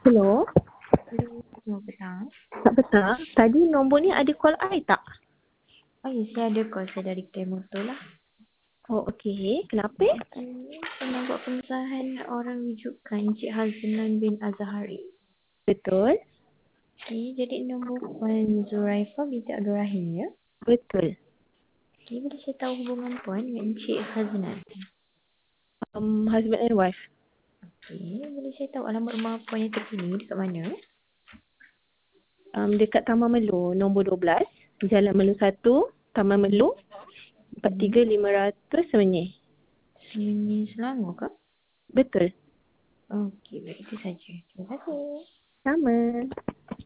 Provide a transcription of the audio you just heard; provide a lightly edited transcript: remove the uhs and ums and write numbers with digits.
Hello, Hello, selamat petang. selamat petang. Tadi nombor ni ada call I tak? Oh ya, saya ada call saya dari kedai motor lah. Oh, okey. Kenapa? Saya nak buat pengesahan orang rujukan Encik Haznan bin Azhari. Betul. Jadi nombor Puan Zuraifah binti Abdul Rahim ya. Betul. Boleh saya tahu hubungan Puan dengan Encik Haznan? Husband and wife. Boleh saya tahu alamat rumah Puan yang terkini dekat mana? Dekat Taman Melu, nombor 12. Jalan Melu 1, Taman Melu. 43500 Semenyih. Semenyi Selangor ke? Betul. Okey, baik itu saja. Terima kasih. Sama.